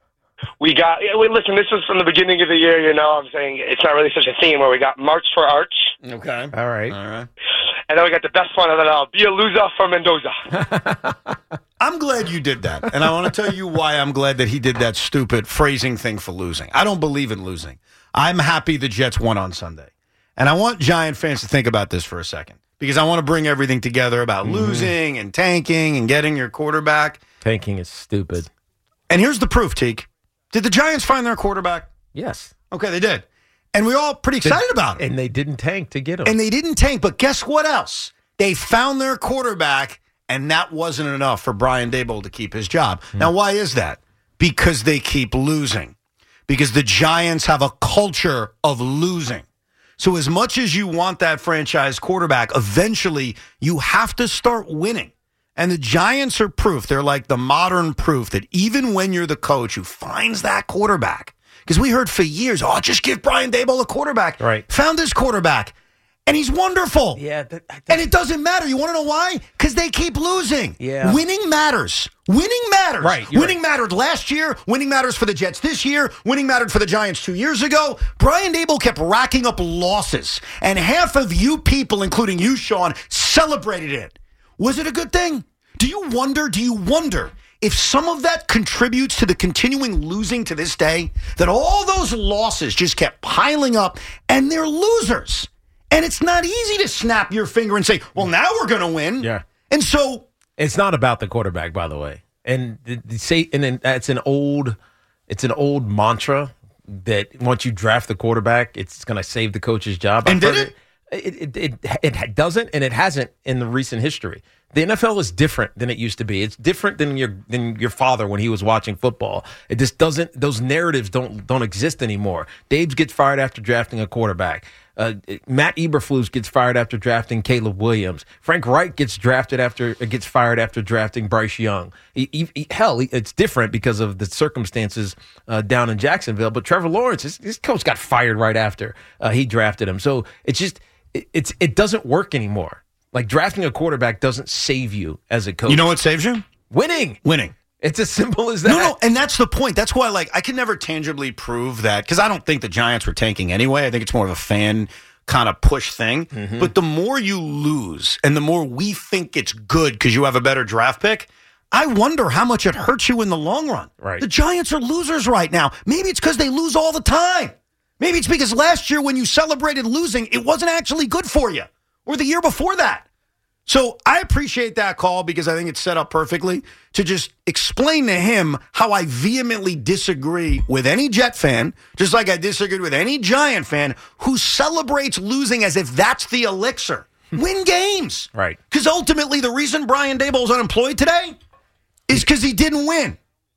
we got. Wait, listen. This was from the beginning of the year. You know, I'm saying it's not really such a theme where we got March for Arch. Okay. All right. All right. And then we got the best one of it all. Be a loser for Mendoza. I'm glad you did that. And I want to tell you why I'm glad that he did that stupid phrasing thing for losing. I don't believe in losing. I'm happy the Jets won on Sunday. And I want Giant fans to think about this for a second because I want to bring everything together about mm-hmm. losing and tanking and getting your quarterback. Tanking is stupid. And here's the proof, Teak. Did the Giants find their quarterback? Yes. Okay, they did. And we're all pretty excited they, about it. And they didn't tank to get him. And they didn't tank. But guess what else? They found their quarterback, and that wasn't enough for Brian Daboll to keep his job. Hmm. Now, why is that? Because they keep losing. Because the Giants have a culture of losing. So as much as you want that franchise quarterback, eventually you have to start winning. And the Giants are proof. They're like the modern proof that even when you're the coach who finds that quarterback, because we heard for years, oh, just give Brian Daboll a quarterback. Right. Found his quarterback. And he's wonderful. Yeah. That, that, and it doesn't matter. You want to know why? Because they keep losing. Yeah. Winning matters. Winning matters. Right. Winning right. mattered last year. Winning matters for the Jets this year. Winning mattered for the Giants two years ago. Brian Daboll kept racking up losses. And half of you people, including you, Sean, celebrated it. Was it a good thing? Do you wonder, do you wonder if some of that contributes to the continuing losing to this day? That all those losses just kept piling up and they're losers. And it's not easy to snap your finger and say, well, now we're going to win. Yeah. And so it's not about the quarterback, by the way. And say, and then it's an old, it's an old mantra that once you draft the quarterback, it's going to save the coach's job. And did it? It, it? It it doesn't, and it hasn't in the recent history. The N F L is different than it used to be. It's different than your than your father when he was watching football. It just doesn't. Those narratives don't don't exist anymore. Daves gets fired after drafting a quarterback. Uh, Matt Eberflus gets fired after drafting Caleb Williams. Frank Reich gets drafted after gets fired after drafting Bryce Young. He, he, hell, he, it's different because of the circumstances uh, down in Jacksonville. But Trevor Lawrence, his, his coach got fired right after uh, he drafted him. So it's just it, it's it doesn't work anymore. Like drafting a quarterback doesn't save you as a coach. You know what saves you? Winning. Winning. It's as simple as that. No, no, and that's the point. That's why, like, I can never tangibly prove that because I don't think the Giants were tanking anyway. I think it's more of a fan kind of push thing. Mm-hmm. But the more you lose and the more we think it's good because you have a better draft pick, I wonder how much it hurts you in the long run. Right. The Giants are losers right now. Maybe it's because they lose all the time. Maybe it's because last year when you celebrated losing, it wasn't actually good for you. Or the year before that. So I appreciate that call because I think it's set up perfectly to just explain to him how I vehemently disagree with any Jet fan, just like I disagreed with any Giant fan who celebrates losing as if that's the elixir. Win games. Right. Because ultimately the reason Brian Daboll is unemployed today is because he didn't win.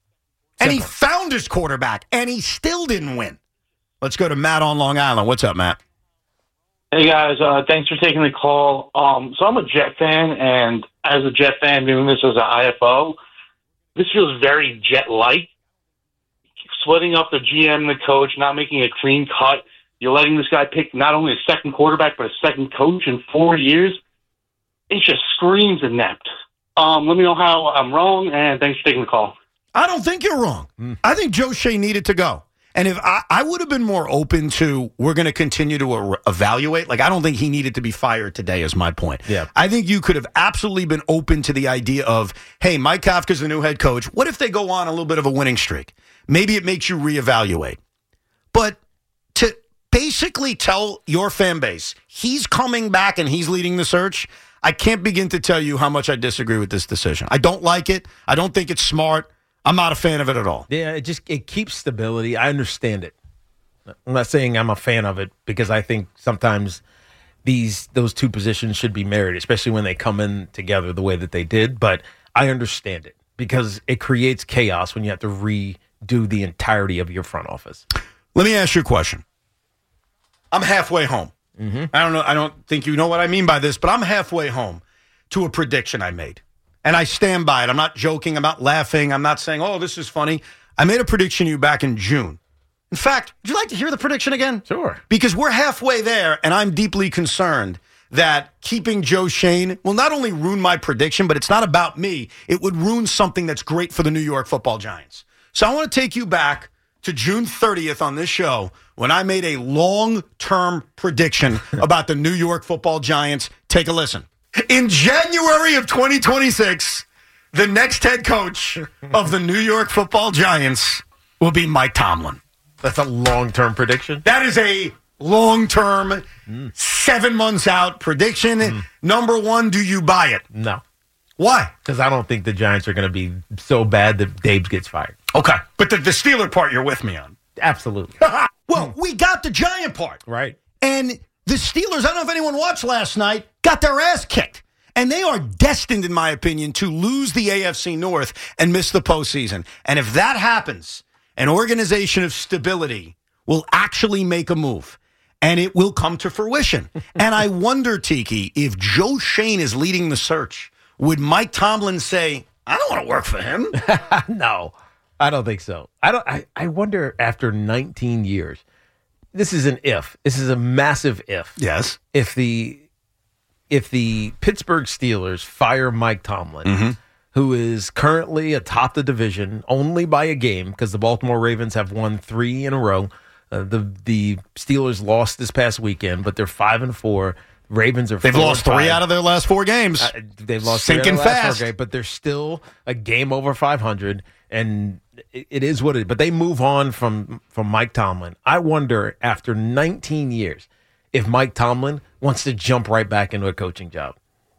And he found his quarterback, and he still didn't win. Let's go to Matt on Long Island. What's up, Matt? Hey, guys. Uh, thanks for taking the call. Um, so I'm a Jet fan, and as a Jet fan doing this as an I F O, this feels very Jet-like. Splitting up the G M and the coach, not making a clean cut. You're letting this guy pick not only a second quarterback, but a second coach in four years. It just screams inept. Um, let me know how I'm wrong, and thanks for taking the call. I don't think you're wrong. Mm. I think Joe Schoen needed to go. And if I, I would have been more open to, we're going to continue to a, evaluate. Like, I don't think he needed to be fired today is my point. Yeah. I think you could have absolutely been open to the idea of, hey, Mike Kafka's the new head coach. What if they go on a little bit of a winning streak? Maybe it makes you reevaluate. But to basically tell your fan base, he's coming back and he's leading the search, I can't begin to tell you how much I disagree with this decision. I don't like it. I don't think it's smart. I'm not a fan of it at all. Yeah, it just it keeps stability. I understand it. I'm not saying I'm a fan of it because I think sometimes these those two positions should be married, especially when they come in together the way that they did. But I understand it because it creates chaos when you have to redo the entirety of your front office. Let me ask you a question. I'm halfway home. Mm-hmm. I don't know. I don't think you know what I mean by this, but I'm halfway home to a prediction I made. And I stand by it. I'm not joking. I'm not laughing. I'm not saying, oh, this is funny. I made a prediction to you back in June. In fact, would you like to hear the prediction again? Sure. Because we're halfway there, and I'm deeply concerned that keeping Joe Schoen will not only ruin my prediction, but it's not about me. It would ruin something that's great for the New York Football Giants. So I want to take you back to June thirtieth on this show when I made a long-term prediction about the New York Football Giants. Take a listen. In January of twenty twenty-six, the next head coach of the New York Football Giants will be Mike Tomlin. That's a long-term prediction? That is a long-term, mm. seven months out prediction. Mm. Number one, do you buy it? No. Why? Because I don't think the Giants are going to be so bad that Dave gets fired. Okay. But the, the Steeler part you're with me on. Absolutely. Well, we got the Giant part. Right. And the Steelers, I don't know if anyone watched last night, got their ass kicked. And they are destined, in my opinion, to lose the A F C North and miss the postseason. And if that happens, an organization of stability will actually make a move. And it will come to fruition. And I wonder, Tiki, if Joe Schoen is leading the search, would Mike Tomlin say, I don't want to work for him? No, I don't think so. I don't. I, I wonder after nineteen years, this is an if. This is a massive if. Yes. If the if the Pittsburgh Steelers fire Mike Tomlin, mm-hmm. who is currently atop the division only by a game because the Baltimore Ravens have won three in a row. Uh, the the Steelers lost this past weekend, but they're five and four. Ravens are. They've lost three out of their last four games. Uh, they've lost sinking three out of their last fast, four games, but they're still a game over five hundred, and it, it is what it is. But they move on from from Mike Tomlin. I wonder after nineteen years if Mike Tomlin wants to jump right back into a coaching job.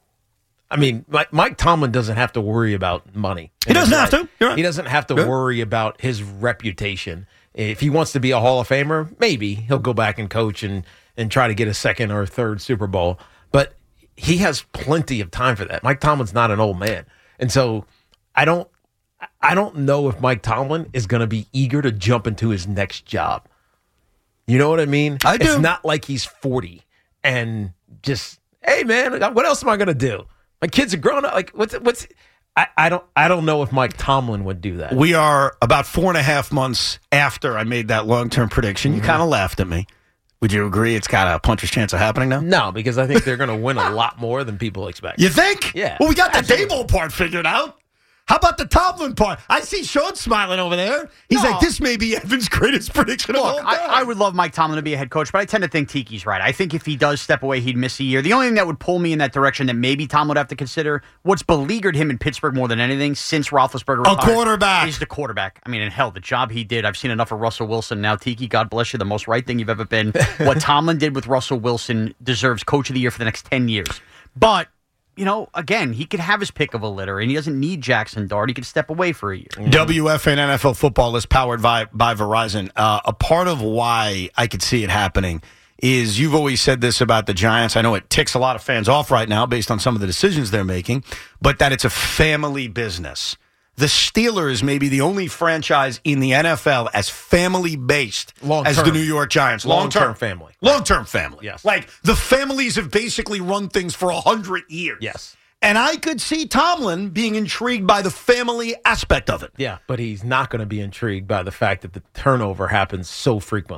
I mean, Mike, Mike Tomlin doesn't have to worry about money. He doesn't have to. You're right. He doesn't have to Good. worry about his reputation. If he wants to be a Hall of Famer, maybe he'll go back and coach and, and try to get a second or a third Super Bowl. But he has plenty of time for that. Mike Tomlin's not an old man. And so I don't I don't know if Mike Tomlin is going to be eager to jump into his next job. You know what I mean? I do. It's not like he's forty and just, hey, man, what else am I going to do? My kids are grown up. Like, what's what's I, I don't I don't know if Mike Tomlin would do that. We are about four and a half months after I made that long-term prediction. You mm-hmm. kind of laughed at me. Would you agree it's got a puncher's chance of happening now? No, because I think they're going to win a lot more than people expect. You think? Yeah. Well, we got absolutely. the Daboll part figured out. How about the Tomlin part? I see Sean smiling over there. He's No. like, this may be Evan's greatest prediction of all Look, time. I, I would love Mike Tomlin to be a head coach, but I tend to think Tiki's right. I think if he does step away, he'd miss a year. The only thing that would pull me in that direction that maybe Tom would have to consider, what's beleaguered him in Pittsburgh more than anything since Roethlisberger A retired, quarterback. is the quarterback. I mean, and hell, the job he did, I've seen enough of Russell Wilson. Now, Tiki, God bless you, the most right thing you've ever been. What Tomlin did with Russell Wilson deserves coach of the year for the next ten years. But you know, again, he could have his pick of a litter, and he doesn't need Jackson Dart. He could step away for a year. W F N N F L Football is powered by, by Verizon. Uh, a part of why I could see it happening is you've always said this about the Giants. I know it ticks a lot of fans off right now based on some of the decisions they're making, but that it's a family business. The Steelers may be the only franchise in the N F L as family-based Long as term. the New York Giants. Long-term Long-term family. Long-term family. Yes. Like, the families have basically run things for one hundred years. Yes. And I could see Tomlin being intrigued by the family aspect of it. Yeah, but he's not going to be intrigued by the fact that the turnover happens so frequently.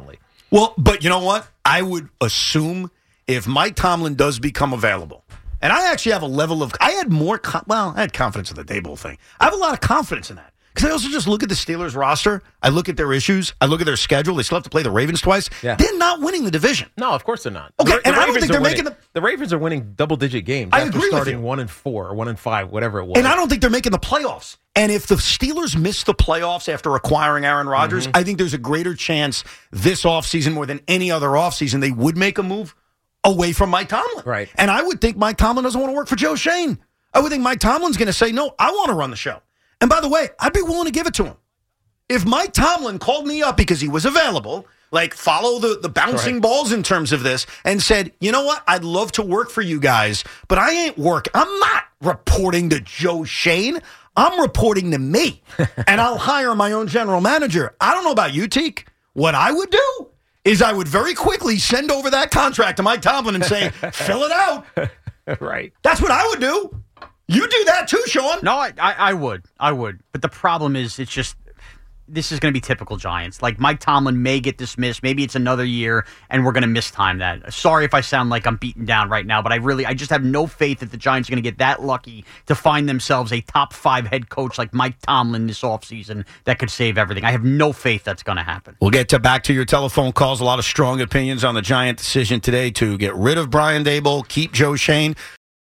Well, but you know what? I would assume if Mike Tomlin does become available, and I actually have a level of, I had more, well, I had confidence in the Daboll thing. I have a lot of confidence in that. Because I also just look at the Steelers roster. I look at their issues. I look at their schedule. They still have to play the Ravens twice. Yeah. They're not winning the division. No, of course they're not. Okay, the, and the I don't think they're winning, making the... The Ravens are winning double-digit games I after agree with starting you. one and four or one and five, whatever it was. And I don't think they're making the playoffs. And if the Steelers miss the playoffs after acquiring Aaron Rodgers, Mm-hmm. I think there's a greater chance this offseason more than any other offseason they would make a move away from Mike Tomlin. Right. And I would think Mike Tomlin doesn't want to work for Joe Shane. I would think Mike Tomlin's going to say, no, I want to run the show. And by the way, I'd be willing to give it to him. If Mike Tomlin called me up because he was available, like follow the, the bouncing Right. balls in terms of this, and said, you know what, I'd love to work for you guys, but I ain't work. I'm not reporting to Joe Shane. I'm reporting to me, and I'll hire my own general manager. I don't know about you, Teak. What I would do is I would very quickly send over that contract to Mike Tomlin and say, fill it out. Right. That's what I would do. You do that too, Sean. No, I, I, I would. I would. But the problem is, it's just, this is going to be typical Giants. Like, Mike Tomlin may get dismissed. Maybe it's another year, and we're going to mistime that. Sorry if I sound like I'm beaten down right now, but I really, I just have no faith that the Giants are going to get that lucky to find themselves a top five head coach like Mike Tomlin this offseason that could save everything. I have no faith that's going to happen. We'll get to back to your telephone calls. A lot of strong opinions on the Giant decision today to get rid of Brian Daboll, keep Joe Shane.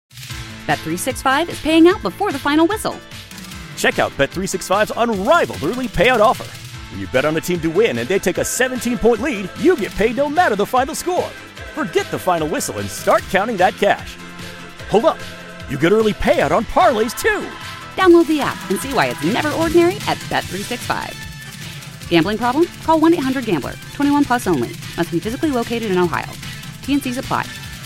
Bet three sixty-five is paying out before the final whistle. Check out Bet three sixty-five's unrivaled early payout offer. When you bet on a team to win and they take a seventeen-point lead, you get paid no matter the final score. Forget the final whistle and start counting that cash. Hold up. You get early payout on parlays, too. Download the app and see why it's never ordinary at Bet three sixty-five. Gambling problem? Call one eight hundred gambler. twenty-one plus only. Must be physically located in Ohio. T N Cs apply.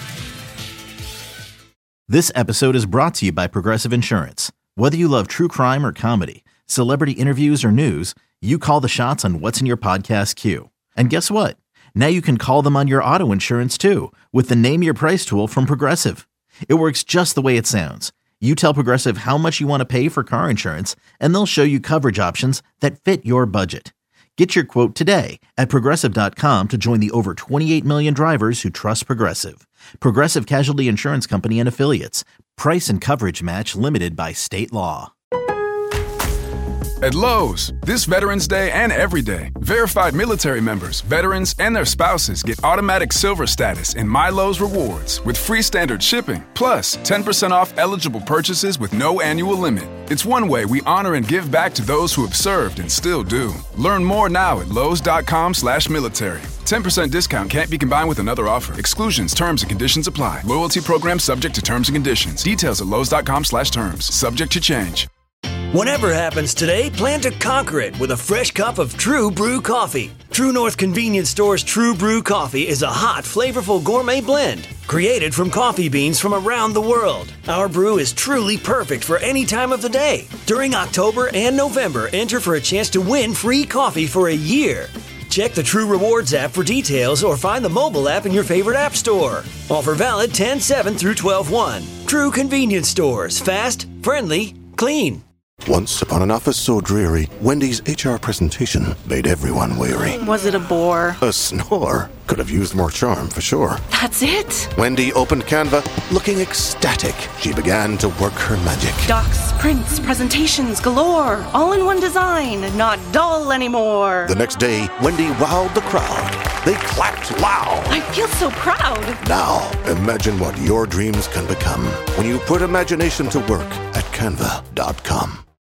This episode is brought to you by Progressive Insurance. Whether you love true crime or comedy, celebrity interviews or news, you call the shots on what's in your podcast queue. And guess what? Now you can call them on your auto insurance too with the Name Your Price tool from Progressive. It works just the way it sounds. You tell Progressive how much you want to pay for car insurance, and they'll show you coverage options that fit your budget. Get your quote today at Progressive dot com to join the over twenty-eight million drivers who trust Progressive. Progressive Casualty Insurance Company and Affiliates. Price and coverage match limited by state law. At Lowe's, this Veterans Day and every day, verified military members, veterans, and their spouses get automatic silver status in My Lowe's Rewards with free standard shipping, plus ten percent off eligible purchases with no annual limit. It's one way we honor and give back to those who have served and still do. Learn more now at Lowe's.com slash military. ten percent discount can't be combined with another offer. Exclusions, terms, and conditions apply. Loyalty program subject to terms and conditions. Details at Lowe's.com slash terms. Subject to change. Whatever happens today, plan to conquer it with a fresh cup of True Brew coffee. True North Convenience Store's True Brew coffee is a hot, flavorful gourmet blend created from coffee beans from around the world. Our brew is truly perfect for any time of the day. During October and November, enter for a chance to win free coffee for a year. Check the True Rewards app for details or find the mobile app in your favorite app store. Offer valid ten seven through twelve one. True Convenience Stores. Fast, friendly, clean. Once upon an office so dreary, Wendy's H R presentation made everyone weary. Was it a bore? A snore. Could have used more charm, for sure. That's it? Wendy opened Canva, looking ecstatic. She began to work her magic. Docs, prints, presentations galore. All in one design, not dull anymore. The next day, Wendy wowed the crowd. They clapped loud. I feel so proud. Now, imagine what your dreams can become when you put imagination to work at canva dot com.